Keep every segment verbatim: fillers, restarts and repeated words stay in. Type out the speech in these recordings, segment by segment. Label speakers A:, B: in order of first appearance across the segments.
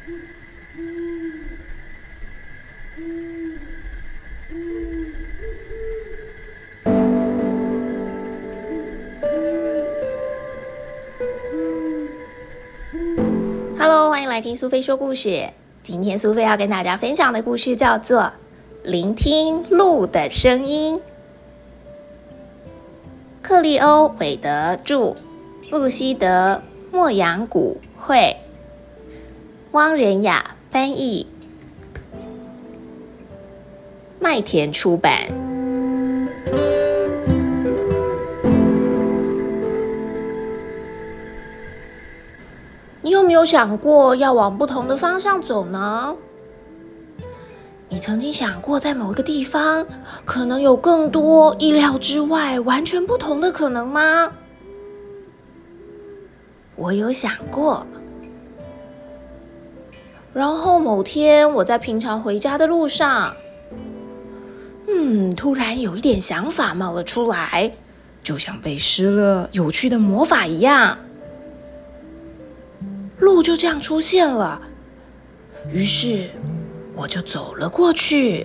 A: Hello， 欢迎来听苏菲说故事。今天苏菲要跟大家分享的故事叫做《聆听鹿的声音》。克利欧·韦德著，路西德·莫扬古绘，汪仁雅翻译，麦田出版。你有没有想过要往不同的方向走呢？你曾经想过在某一个地方可能有更多意料之外完全不同的可能吗？我有想过。然后某天我在平常回家的路上，嗯，突然有一点想法冒了出来，就像被施了有趣的魔法一样。路就这样出现了，于是我就走了过去。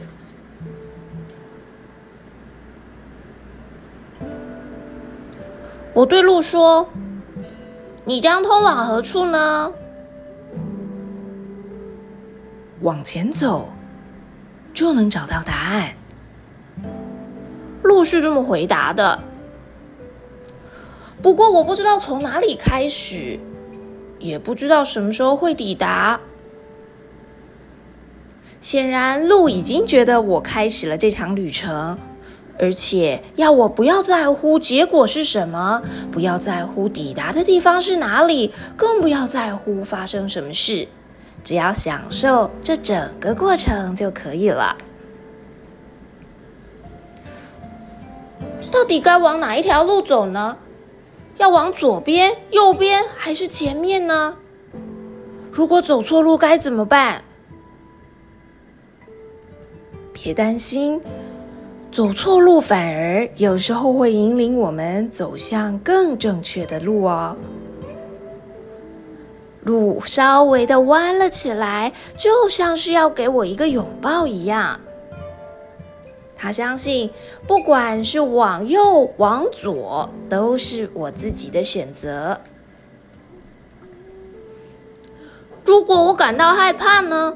A: 我对路说：“你将通往何处呢？”往前走，就能找到答案。路是这么回答的。不过我不知道从哪里开始，也不知道什么时候会抵达。显然鹿已经觉得我开始了这场旅程，而且要我不要在乎结果是什么，不要在乎抵达的地方是哪里，更不要在乎发生什么事，只要享受这整个过程就可以了。到底该往哪一条路走呢？要往左边、右边还是前面呢？如果走错路该怎么办？别担心，走错路反而有时候会引领我们走向更正确的路哦。路稍微的弯了起来，就像是要给我一个拥抱一样。他相信，不管是往右往左，都是我自己的选择。如果我感到害怕呢？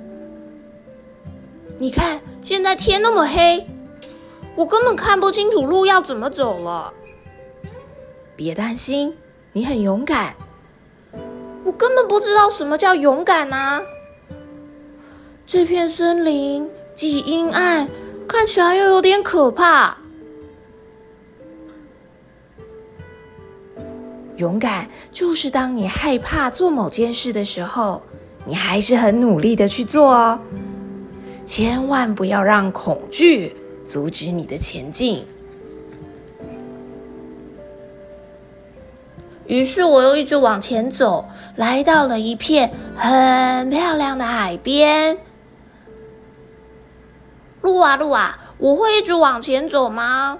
A: 你看，现在天那么黑，我根本看不清楚路要怎么走了。别担心，你很勇敢。我根本不知道什么叫勇敢啊！这片森林既阴暗，看起来又有点可怕。勇敢就是当你害怕做某件事的时候，你还是很努力的去做哦。千万不要让恐惧阻止你的前进。于是我又一直往前走，来到了一片很漂亮的海边。路啊路啊，我会一直往前走吗？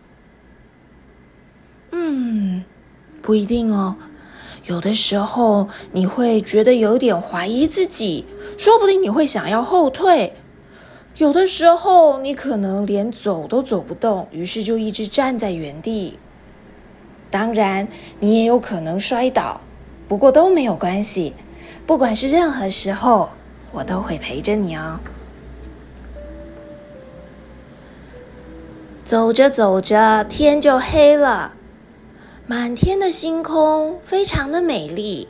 A: 嗯，不一定哦。有的时候你会觉得有点怀疑自己，说不定你会想要后退。有的时候你可能连走都走不动，于是就一直站在原地。当然，你也有可能摔倒，不过都没有关系。不管是任何时候，我都会陪着你哦。走着走着，天就黑了，满天的星空非常的美丽。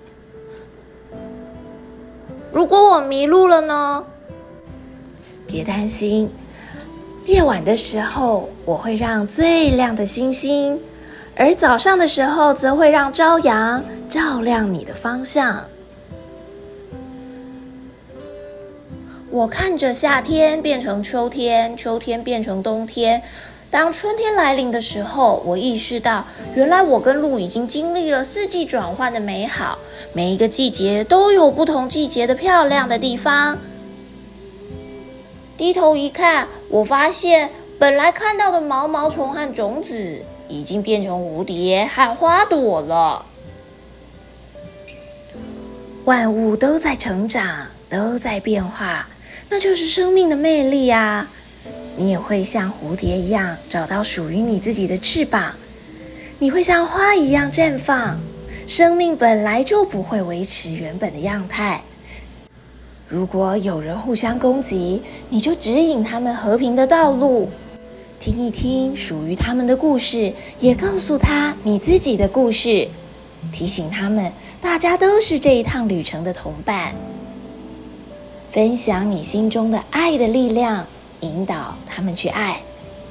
A: 如果我迷路了呢？别担心，夜晚的时候我会让最亮的星星，而早上的时候则会让朝阳照亮你的方向。我看着夏天变成秋天，秋天变成冬天。当春天来临的时候，我意识到，原来我跟鹿已经经历了四季转换的美好，每一个季节都有不同季节的漂亮的地方。低头一看，我发现本来看到的毛毛虫和种子已经变成蝴蝶和花朵了。 万物都在成长，都在变化，那就是生命的魅力啊！你也会像蝴蝶一样找到属于你自己的翅膀，你会像花一样绽放。生命本来就不会维持原本的样态。如果有人互相攻击，你就指引他们和平的道路，听一听属于他们的故事，也告诉他你自己的故事，提醒他们大家都是这一趟旅程的同伴。分享你心中的爱的力量，引导他们去爱。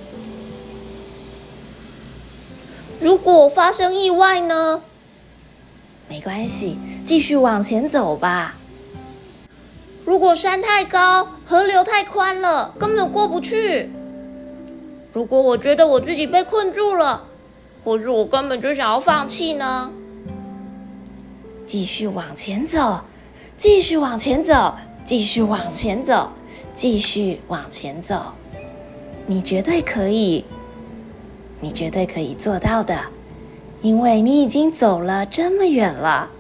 A: 如果发生意外呢？没关系，继续往前走吧。如果山太高，河流太宽了，根本过不去。如果我觉得我自己被困住了，或是我根本就想要放弃呢？继续往前走，继续往前走，继续往前走，继续往前走。你绝对可以，你绝对可以做到的，因为你已经走了这么远了。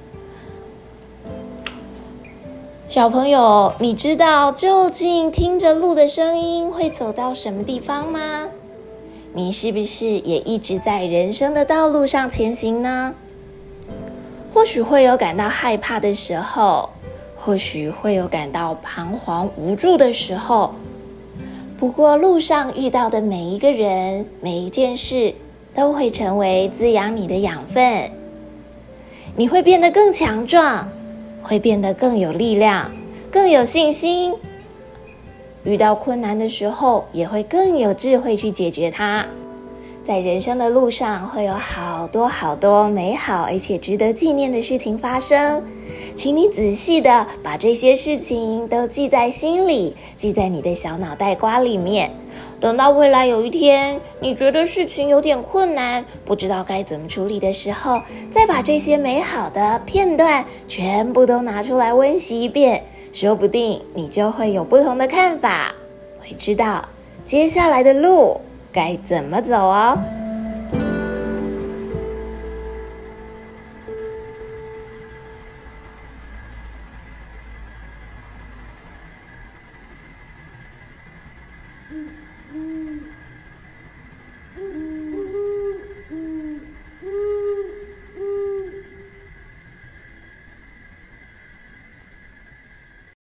A: 小朋友，你知道究竟听着路的声音会走到什么地方吗？你是不是也一直在人生的道路上前行呢？或许会有感到害怕的时候，或许会有感到彷徨无助的时候，不过路上遇到的每一个人，每一件事都会成为滋养你的养分。你会变得更强壮，会变得更有力量，更有信心。遇到困难的时候，也会更有智慧去解决它。在人生的路上，会有好多好多美好而且值得纪念的事情发生。请你仔细的把这些事情都记在心里，记在你的小脑袋瓜里面。等到未来有一天，你觉得事情有点困难，不知道该怎么处理的时候，再把这些美好的片段全部都拿出来温习一遍，说不定你就会有不同的看法，会知道接下来的路该怎么走哦。